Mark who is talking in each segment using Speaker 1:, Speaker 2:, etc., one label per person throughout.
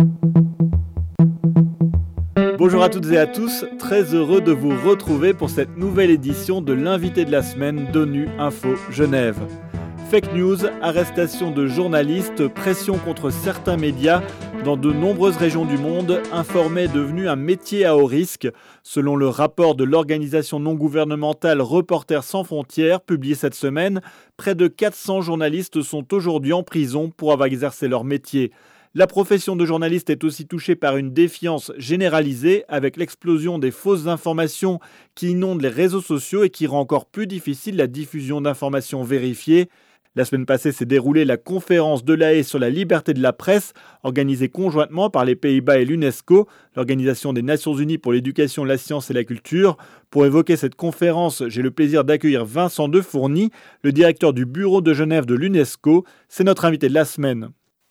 Speaker 1: Bonjour à toutes et à tous, très heureux de vous retrouver pour cette nouvelle édition de l'invité de la semaine d'ONU Info Genève. Fake news, arrestation de journalistes, pression contre certains médias. Dans de nombreuses régions du monde, informer est devenu un métier à haut risque. Selon le rapport de l'organisation non gouvernementale Reporters sans frontières, publié cette semaine, près de 400 journalistes sont aujourd'hui en prison pour avoir exercé leur métier. La profession de journaliste est aussi touchée par une défiance généralisée avec l'explosion des fausses informations qui inondent les réseaux sociaux et qui rend encore plus difficile la diffusion d'informations vérifiées. La semaine passée s'est déroulée la conférence de La Haye sur la liberté de la presse, organisée conjointement par les Pays-Bas et l'UNESCO, l'Organisation des Nations Unies pour l'éducation, la science et la culture. Pour évoquer cette conférence, j'ai le plaisir d'accueillir Vincent Defourny, le directeur du bureau de Genève de l'UNESCO. C'est notre invité de la semaine.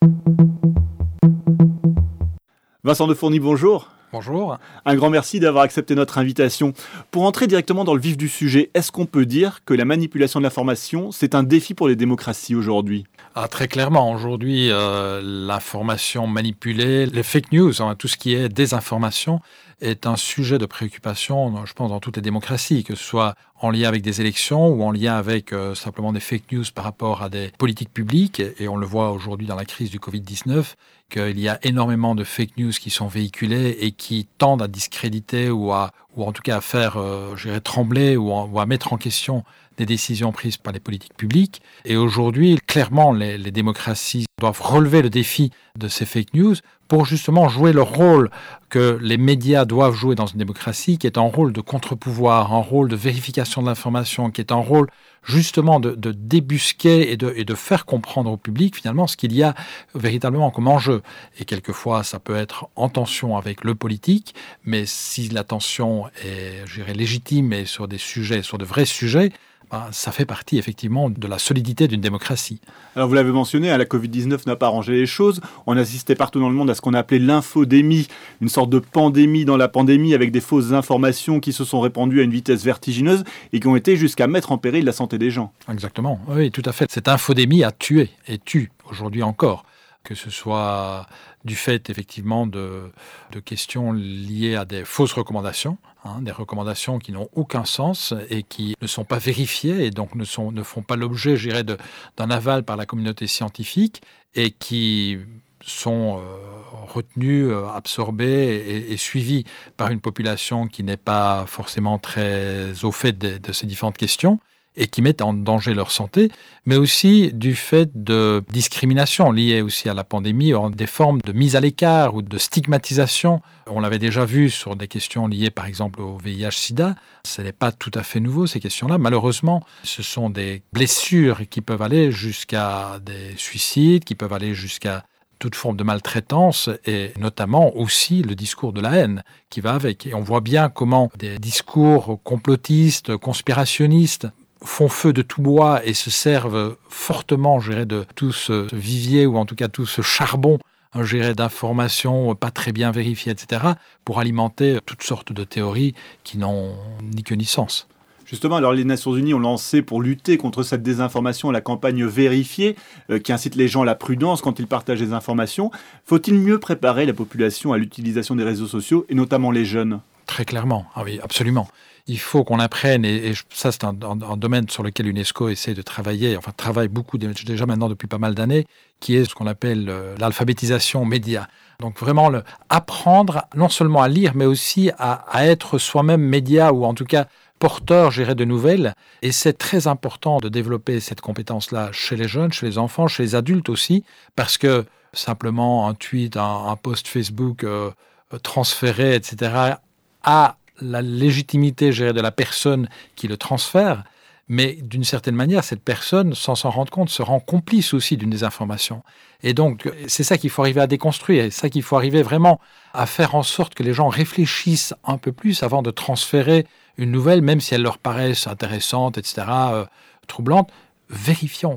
Speaker 1: Vincent Defourny, bonjour.
Speaker 2: Bonjour.
Speaker 1: Un grand merci d'avoir accepté notre invitation. Pour entrer directement dans le vif du sujet, est-ce qu'on peut dire que la manipulation de l'information, c'est un défi pour les démocraties aujourd'hui ?
Speaker 2: Très clairement, aujourd'hui, l'information manipulée, les fake news, tout ce qui est désinformation, est un sujet de préoccupation, je pense, dans toutes les démocraties, que ce soit en lien avec des élections ou en lien avec simplement des fake news par rapport à des politiques publiques. Et on le voit aujourd'hui dans la crise du Covid-19, qu'il y a énormément de fake news qui sont véhiculées et qui tendent à discréditer ou en tout cas à faire trembler ou à mettre en question des décisions prises par les politiques publiques. Et aujourd'hui, clairement, les démocraties doivent relever le défi de ces fake news pour justement jouer le rôle que les médias doivent jouer dans une démocratie, qui est un rôle de contre-pouvoir, un rôle de vérification de l'information, qui est un rôle justement de débusquer et de faire comprendre au public finalement ce qu'il y a véritablement comme enjeu. Et quelquefois, ça peut être en tension avec le politique, mais si la tension est, je dirais, légitime et sur des sujets, sur de vrais sujets, ça fait partie effectivement de la solidité d'une démocratie.
Speaker 1: Alors vous l'avez mentionné, la Covid-19 n'a pas arrangé les choses. On assistait partout dans le monde à ce qu'on appelait l'infodémie, une sorte de pandémie dans la pandémie avec des fausses informations qui se sont répandues à une vitesse vertigineuse et qui ont été jusqu'à mettre en péril la santé des gens.
Speaker 2: Exactement, oui, tout à fait. Cette infodémie a tué et tue aujourd'hui encore, que ce soit du fait effectivement de questions liées à des fausses recommandations, des recommandations qui n'ont aucun sens et qui ne sont pas vérifiées et donc ne font pas l'objet, je dirais, d'un aval par la communauté scientifique et qui sont retenues, absorbées et suivies par une population qui n'est pas forcément très au fait de ces différentes questions et qui mettent en danger leur santé, mais aussi du fait de discrimination liées aussi à la pandémie, des formes de mise à l'écart ou de stigmatisation. On l'avait déjà vu sur des questions liées par exemple au VIH-Sida. Ce n'est pas tout à fait nouveau ces questions-là. Malheureusement, ce sont des blessures qui peuvent aller jusqu'à des suicides, qui peuvent aller jusqu'à toute forme de maltraitance et notamment aussi le discours de la haine qui va avec. Et on voit bien comment des discours complotistes, conspirationnistes, font feu de tout bois et se servent fortement, je dirais, de tout ce vivier ou en tout cas tout ce charbon, je dirais, d'informations pas très bien vérifiées, etc., pour alimenter toutes sortes de théories qui n'ont ni queue ni sens.
Speaker 1: Justement, alors les Nations Unies ont lancé pour lutter contre cette désinformation la campagne Vérifier, qui incite les gens à la prudence quand ils partagent des informations. Faut-il mieux préparer la population à l'utilisation des réseaux sociaux et notamment les jeunes ?
Speaker 2: Très clairement, oui, absolument. Il faut qu'on apprenne, et ça c'est un domaine sur lequel l'UNESCO essaie de travailler, travaille beaucoup déjà maintenant depuis pas mal d'années, qui est ce qu'on appelle l'alphabétisation média. Donc vraiment apprendre non seulement à lire, mais aussi à être soi-même média, ou en tout cas porteur, je dirais, de nouvelles. Et c'est très important de développer cette compétence-là chez les jeunes, chez les enfants, chez les adultes aussi, parce que simplement un tweet, un post Facebook transféré, etc., a la légitimité, je dirais, de la personne qui le transfère, mais d'une certaine manière, cette personne, sans s'en rendre compte, se rend complice aussi d'une désinformation. Et donc, c'est ça qu'il faut arriver à déconstruire, c'est ça qu'il faut arriver vraiment à faire en sorte que les gens réfléchissent un peu plus avant de transférer une nouvelle, même si elle leur paraît intéressante, etc., troublante. Vérifions.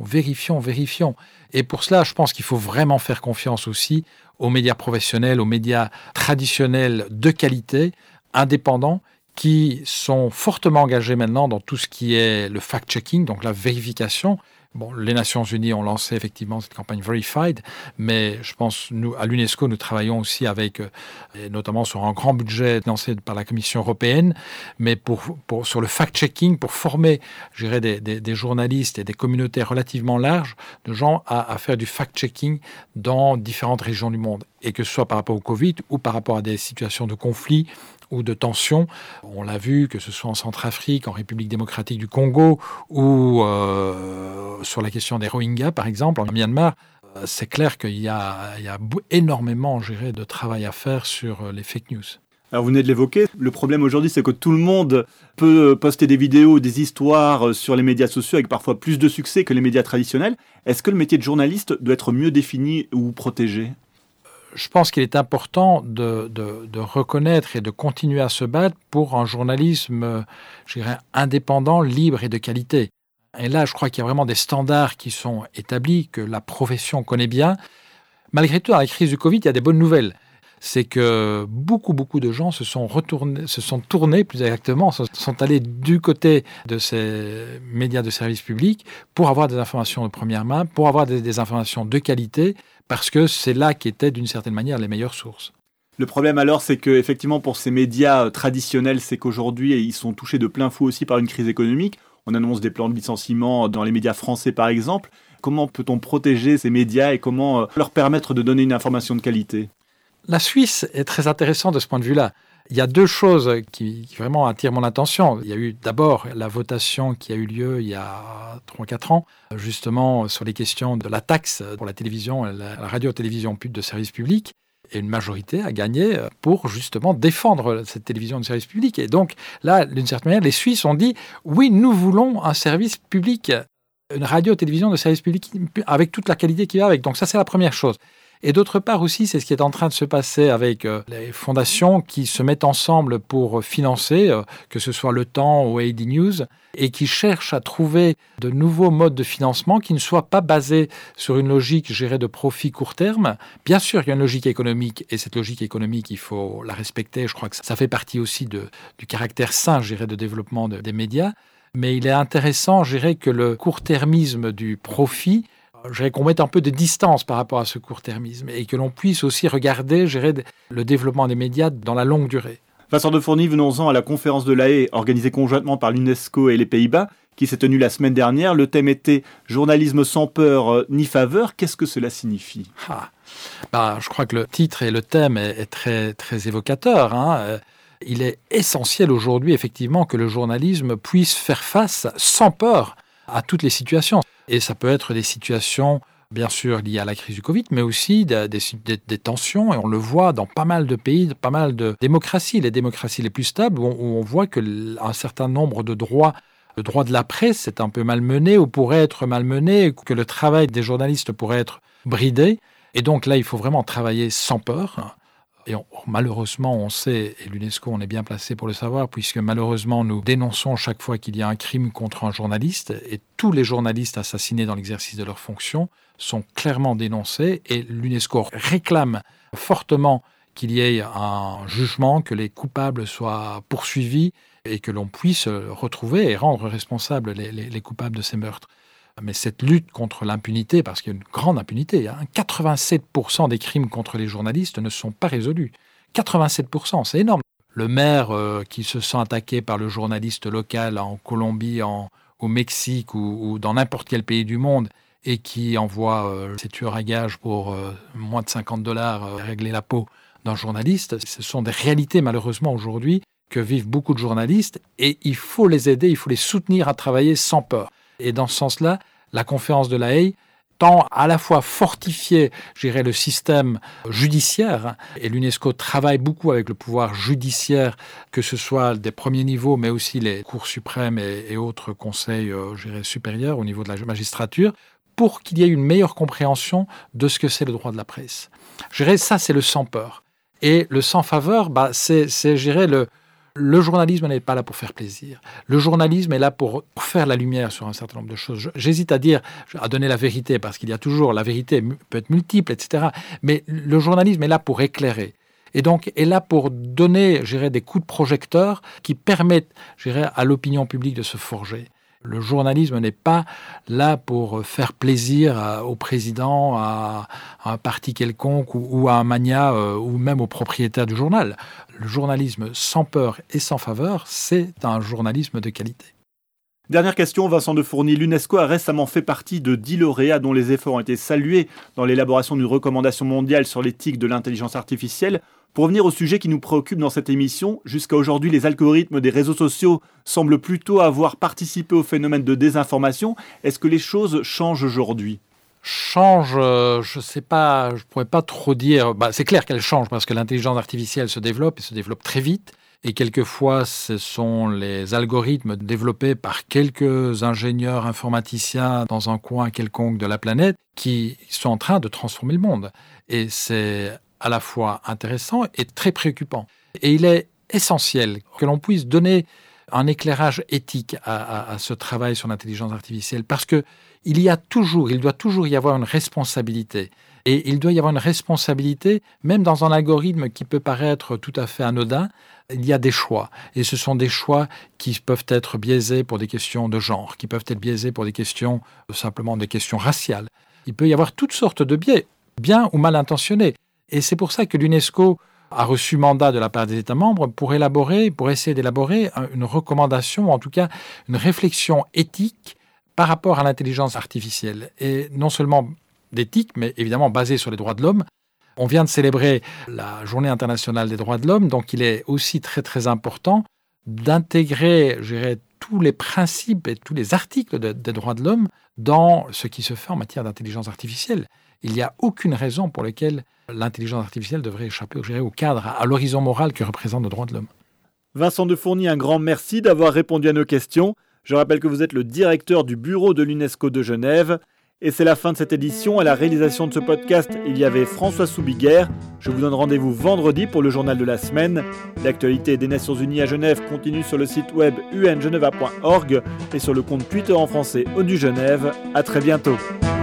Speaker 2: Et pour cela, je pense qu'il faut vraiment faire confiance aussi aux médias professionnels, aux médias traditionnels de qualité, indépendants, qui sont fortement engagés maintenant dans tout ce qui est le fact-checking, donc la vérification, Bon, les Nations Unies ont lancé effectivement cette campagne Verified, mais je pense, nous, à l'UNESCO, nous travaillons aussi avec, et notamment sur un grand budget lancé par la Commission européenne, mais sur le fact-checking, pour former, je dirais, des journalistes et des communautés relativement larges de gens à faire du fact-checking dans différentes régions du monde, et que ce soit par rapport au Covid ou par rapport à des situations de conflit ou de tension. On l'a vu, que ce soit en Centrafrique, en République démocratique du Congo ou sur la question des Rohingyas, par exemple, en Myanmar. C'est clair qu'il y a énormément, je dirais, de travail à faire sur les fake news.
Speaker 1: Alors vous venez de l'évoquer, le problème aujourd'hui c'est que tout le monde peut poster des vidéos, des histoires sur les médias sociaux avec parfois plus de succès que les médias traditionnels. Est-ce que le métier de journaliste doit être mieux défini ou protégé ?
Speaker 2: Je pense qu'il est important de reconnaître et de continuer à se battre pour un journalisme, je dirais, indépendant, libre et de qualité. Et là, je crois qu'il y a vraiment des standards qui sont établis, que la profession connaît bien. Malgré tout, dans la crise du Covid, il y a des bonnes nouvelles. C'est que beaucoup de gens se sont tournés, plus exactement, sont allés du côté de ces médias de service public pour avoir des informations de première main, pour avoir des informations de qualité, parce que c'est là qu'étaient d'une certaine manière les meilleures sources.
Speaker 1: Le problème alors, c'est qu'effectivement pour ces médias traditionnels, c'est qu'aujourd'hui, ils sont touchés de plein fouet aussi par une crise économique. On annonce des plans de licenciement dans les médias français par exemple. Comment peut-on protéger ces médias et comment leur permettre de donner une information de qualité ?
Speaker 2: La Suisse est très intéressante de ce point de vue-là. Il y a deux choses qui vraiment attirent mon attention. Il y a eu d'abord la votation qui a eu lieu il y a 3-4 ans, justement sur les questions de la taxe pour la télévision, la radio-télévision de service public. Et une majorité a gagné pour justement défendre cette télévision de service public. Et donc là, d'une certaine manière, les Suisses ont dit « Oui, nous voulons un service public, une radio-télévision de service public avec toute la qualité qu'il y a avec. » Donc ça, c'est la première chose. Et d'autre part aussi, c'est ce qui est en train de se passer avec les fondations qui se mettent ensemble pour financer, que ce soit Le Temps ou AD News, et qui cherchent à trouver de nouveaux modes de financement qui ne soient pas basés sur une logique, je dirais, de profit court terme. Bien sûr, il y a une logique économique, et cette logique économique, il faut la respecter. Je crois que ça fait partie aussi du caractère sain, je dirais, de développement des médias. Mais il est intéressant, je dirais, que le court-termisme du profit, je dirais qu'on mette un peu de distance par rapport à ce court-termisme et que l'on puisse aussi regarder, je dirais, le développement des médias dans la longue durée.
Speaker 1: Vincent de Fourny, venons-en à la conférence de La Haye organisée conjointement par l'UNESCO et les Pays-Bas qui s'est tenue la semaine dernière. Le thème était « Journalisme sans peur ni faveur ». Qu'est-ce que cela signifie ?
Speaker 2: Je crois que le titre et le thème est très, très évocateur. Il est essentiel aujourd'hui, effectivement, que le journalisme puisse faire face sans peur à toutes les situations. Et ça peut être des situations, bien sûr, liées à la crise du Covid, mais aussi des tensions. Et on le voit dans pas mal de pays, pas mal de démocraties, les démocraties les plus stables, où on voit qu'un certain nombre de droits, le droit de la presse est un peu malmené ou pourrait être malmené, que le travail des journalistes pourrait être bridé. Et donc là, il faut vraiment travailler sans peur. Et malheureusement, on sait, et l'UNESCO, on est bien placé pour le savoir, puisque malheureusement, nous dénonçons chaque fois qu'il y a un crime contre un journaliste, et tous les journalistes assassinés dans l'exercice de leurs fonctions sont clairement dénoncés, et l'UNESCO réclame fortement qu'il y ait un jugement, que les coupables soient poursuivis, et que l'on puisse retrouver et rendre responsables les coupables de ces meurtres. Mais cette lutte contre l'impunité, parce qu'il y a une grande impunité, 87% des crimes contre les journalistes ne sont pas résolus. 87%, c'est énorme. Le maire qui se sent attaqué par le journaliste local en Colombie, au Mexique ou dans n'importe quel pays du monde et qui envoie ses tueurs à gages pour moins de $50 régler la peau d'un journaliste, ce sont des réalités malheureusement aujourd'hui que vivent beaucoup de journalistes et il faut les aider, il faut les soutenir à travailler sans peur. Et dans ce sens-là, la conférence de La Haye tend à la fois fortifier, je dirais, le système judiciaire, et l'UNESCO travaille beaucoup avec le pouvoir judiciaire, que ce soit des premiers niveaux, mais aussi les cours suprêmes et autres conseils, je dirais, supérieurs au niveau de la magistrature, pour qu'il y ait une meilleure compréhension de ce que c'est le droit de la presse. Je dirais, ça, c'est le sans peur. Et le sans faveur, c'est je dirais, le journalisme n'est pas là pour faire plaisir. Le journalisme est là pour faire la lumière sur un certain nombre de choses. J'hésite à donner la vérité, parce qu'il y a toujours, la vérité peut être multiple, etc. Mais le journalisme est là pour éclairer. Et donc, est là pour donner, je dirais, des coups de projecteur qui permettent, je dirais, à l'opinion publique de se forger. Le journalisme n'est pas là pour faire plaisir au président, à un parti quelconque ou à un magnat ou même au propriétaire du journal. Le journalisme sans peur et sans faveur, c'est un journalisme de qualité.
Speaker 1: Dernière question, Vincent de Fourny. L'UNESCO a récemment fait partie de 10 lauréats dont les efforts ont été salués dans l'élaboration d'une recommandation mondiale sur l'éthique de l'intelligence artificielle. Pour revenir au sujet qui nous préoccupe dans cette émission, jusqu'à aujourd'hui, les algorithmes des réseaux sociaux semblent plutôt avoir participé au phénomène de désinformation. Est-ce que les choses changent aujourd'hui ?
Speaker 2: Je ne sais pas, je ne pourrais pas trop dire. C'est clair qu'elle change parce que l'intelligence artificielle se développe et se développe très vite. Et quelquefois, ce sont les algorithmes développés par quelques ingénieurs informaticiens dans un coin quelconque de la planète qui sont en train de transformer le monde. Et c'est à la fois intéressant et très préoccupant. Et il est essentiel que l'on puisse donner un éclairage éthique à ce travail sur l'intelligence artificielle parce que il doit toujours y avoir une responsabilité. Et il doit y avoir une responsabilité, même dans un algorithme qui peut paraître tout à fait anodin, il y a des choix. Et ce sont des choix qui peuvent être biaisés pour des questions de genre, qui peuvent être biaisés pour des questions, simplement des questions raciales. Il peut y avoir toutes sortes de biais, bien ou mal intentionnés. Et c'est pour ça que l'UNESCO a reçu mandat de la part des États membres pour essayer d'élaborer une recommandation, ou en tout cas une réflexion éthique par rapport à l'intelligence artificielle. Et non seulement d'éthique, mais évidemment basée sur les droits de l'homme. On vient de célébrer la Journée internationale des droits de l'homme, donc il est aussi très très important d'intégrer, je dirais, tous les principes et tous les articles des droits de l'homme dans ce qui se fait en matière d'intelligence artificielle. Il n'y a aucune raison pour laquelle l'intelligence artificielle devrait échapper, je dirais, au cadre, à l'horizon moral que représentent les droits de l'homme.
Speaker 1: Vincent de Fourny, un grand merci d'avoir répondu à nos questions. Je rappelle que vous êtes le directeur du bureau de l'UNESCO de Genève. Et c'est la fin de cette édition. À la réalisation de ce podcast, il y avait François Soubiguerre. Je vous donne rendez-vous vendredi pour le journal de la semaine. L'actualité des Nations Unies à Genève continue sur le site web ungeneva.org et sur le compte Twitter en français ONU Genève. À très bientôt.